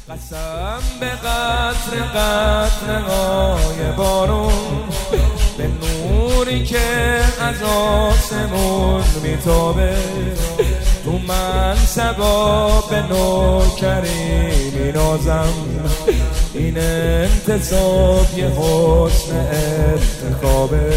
قسم به قطره‌های بارون، به نوری که از آسمون میتابه، تو منصبا به نوکری مینازم. این انتصاب یه حسن انتخابه.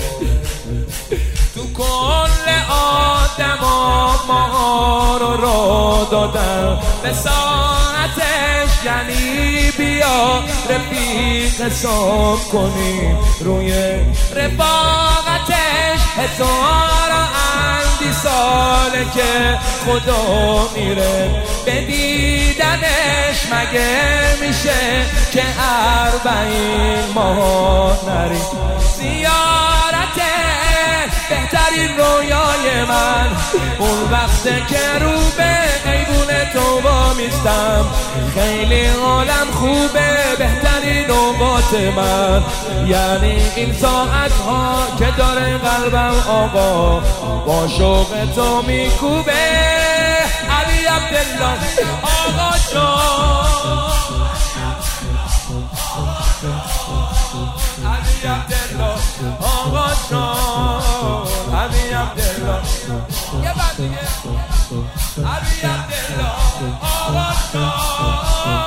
تو کل آدما ما رو را دادم به ساعتش، یعنی بیا رفیق حساب کنیم روی رفاقتش. هزار اندی ساله که خدا میره به دیدنش، مگه میشه که 40 ماه نریم زیارته؟ بهترین رویای من اون وقته که رو به ایوون توبا میستم. خیلی حالم خوبه، بهترین اوقات من یعنی این ساعت ها که داره قلبم آقا با شوق تو میکوبه. علی عبدالله آقا جان، علی عبدالله آقا جان، علی عبدالله یه بار دیگه، علی عبدالله آقا جان.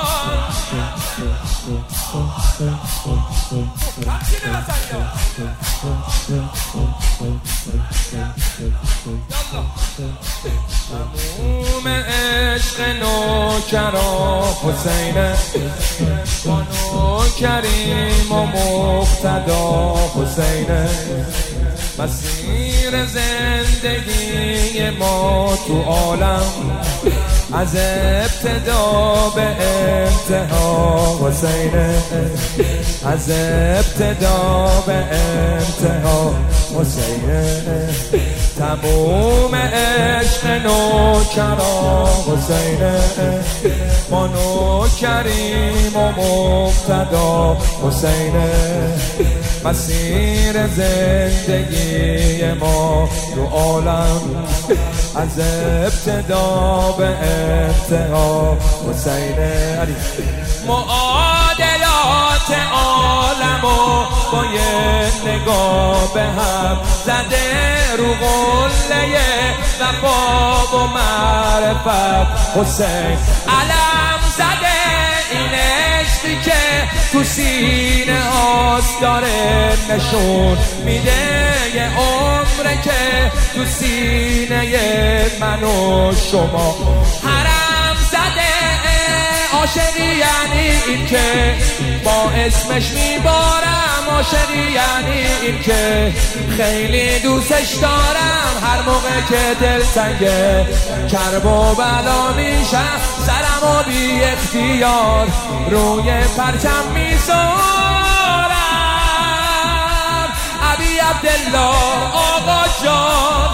تموم عشق نوکرا حسینه، با نوکریم و مقتدا حسینه. مسیر زندگی ما تو عالم از ابتدا به انتها حسینه، از ابتدا به انتها حسینه. تموم عشق نوکرا حسینه، ما نوکریم و مقتدا حسینه. مسیر زندگی ما تو عالم از ابتدا به انتها حسینه. معادلات عالمو با یه نگاه به هم زده، رو قله وفا و معرفت حسین علم زده. این عشقی که تو سینه هاست داره نشون میده، یه عمره که تو سینه من و شما حرم زده. عاشقی یعنی این که با اسمش میبارم، عاشقی یعنی این که خیلی دوستش دارم. هر موقع که دل تنگه کرب و بلا میشم، سرمو بی اختیار روی پرچم میذارم. علی عبدالله آقا جان،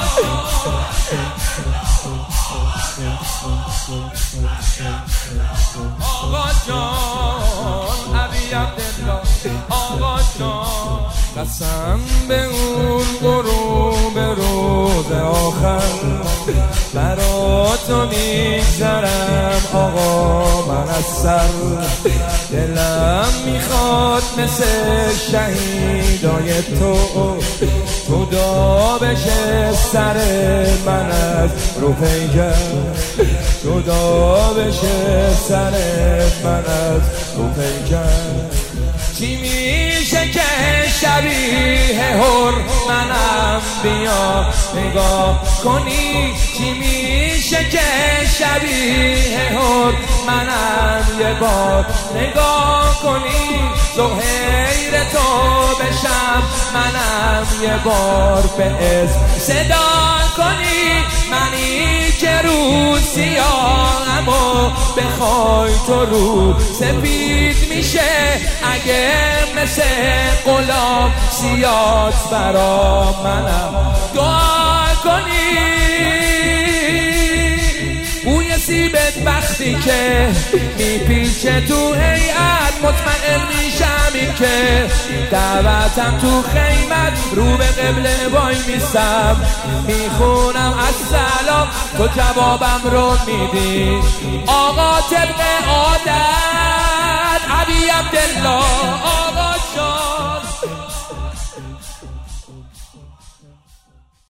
آقا جان، علی عبدالله آقا جان. قسم به اون غروب روز آخر، برا تو میگذرم آقا من از سر. دلم میخواد مثل شهیدای تو دا بشه سر من از رو پیکر، جدا بشه سر من از رو پیکر. چی میشه که شبیه هر منم بیا نگاه کنی؟ چی میشه که شبیه هر منم یه بار نگاه کنی؟ زهیر تو بشم منم یه بار به اسم صدا کنی؟ منی که رو سیاهم و بخوای تو رو سپید میشه، اگه مثل غلام سیاد برا منم دعا کنی. بوی سیبت وقتی که میپیچه تو هیئت، مطمئن میشم این که دعوتم تو خیمت رو به قبله وای میستم، میخونم السلام تو جوابم رو میدی. آقا طبق عادت